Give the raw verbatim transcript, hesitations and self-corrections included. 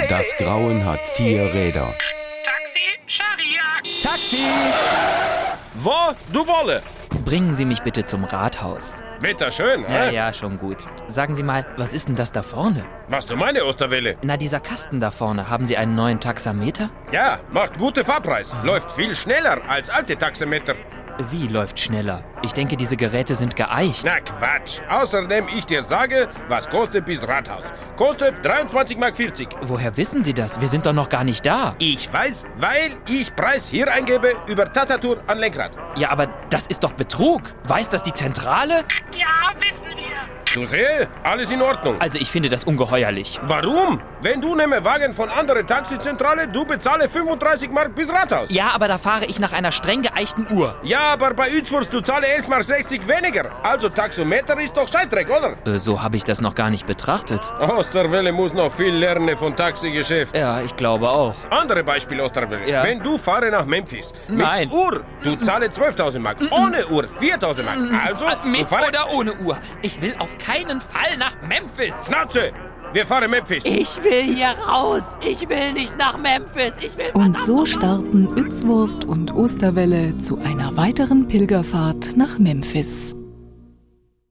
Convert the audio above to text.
Das Grauen hat vier Räder. Taxi, Scharia. Taxi! Wo du wolle? Bringen Sie mich bitte zum Rathaus. Wetter schön, Ja, hä? ja, schon gut. Sagen Sie mal, was ist denn das da vorne? Was du meine, Osterwelle? Na, dieser Kasten da vorne. Haben Sie einen neuen Taxameter? Ja, macht gute Fahrpreis. Läuft viel schneller als alte Taxameter. Wie läuft schneller? Ich denke, diese Geräte sind geeicht. Na Quatsch. Außerdem ich dir sage, was kostet bis Rathaus. Kostet dreiundzwanzig Mark vierzig. Woher wissen Sie das? Wir sind doch noch gar nicht da. Ich weiß, weil ich Preis hier eingebe über Tastatur an Lenkrad. Ja, aber das ist doch Betrug. Weiß das die Zentrale? Ja, wissen wir. Du sehe, alles in Ordnung. Also ich finde das ungeheuerlich. Warum? Wenn du nehme Wagen von anderer Taxizentrale, du bezahle fünfunddreißig Mark bis Rathaus. Ja, aber da fahre ich nach einer streng geeichten Uhr. Ja, aber bei Utzwurst du zahle elf Mark sechzig weniger. Also Taxometer ist doch Scheißdreck, oder? Äh, so habe ich das noch gar nicht betrachtet. Osterwelle muss noch viel lernen von Taxigeschäft. Ja, ich glaube auch. Andere Beispiel, Osterwelle. Ja. Wenn du fahre nach Memphis. Nein. Mit Uhr, du zahle zwölftausend Mark. Ohne Uhr viertausend Mark. Also, Äh, du Mit fahre... oder ohne Uhr? Ich will auf keinen Fall nach Memphis. Schnauze! Wir fahren Memphis. Ich will hier raus. Ich will nicht nach Memphis. Ich will Und so starten Utzwurst und Osterwelle zu einer weiteren Pilgerfahrt nach Memphis.